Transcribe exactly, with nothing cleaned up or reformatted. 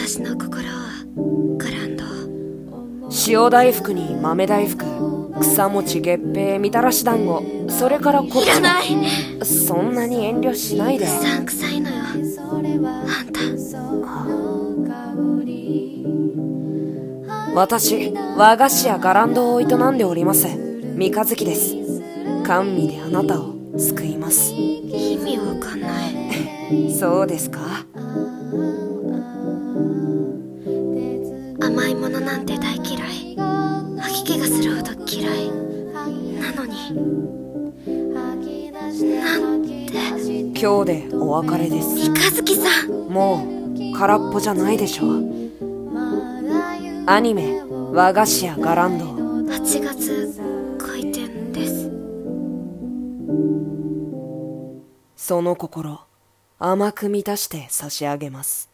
私の心はガランド。 塩大福に豆大福、草餅、月餅、みたらし団子、それからこっちも。 いらない。 そんなに遠慮しないで。 うさんくさいのよあんた。 私、和菓子やガランドを営んでおります三日月です。甘味であなたを救います。 意味わかんない。 そうですか。 甘いものなんて大嫌い。吐き気がするほど嫌いなのに、なんて。 今日でお別れです。 三日月さん、 もう空っぽじゃないでしょう。アニメ、和菓子やガランド、 はちがつ開店です。 その心甘く満たして差し上げます。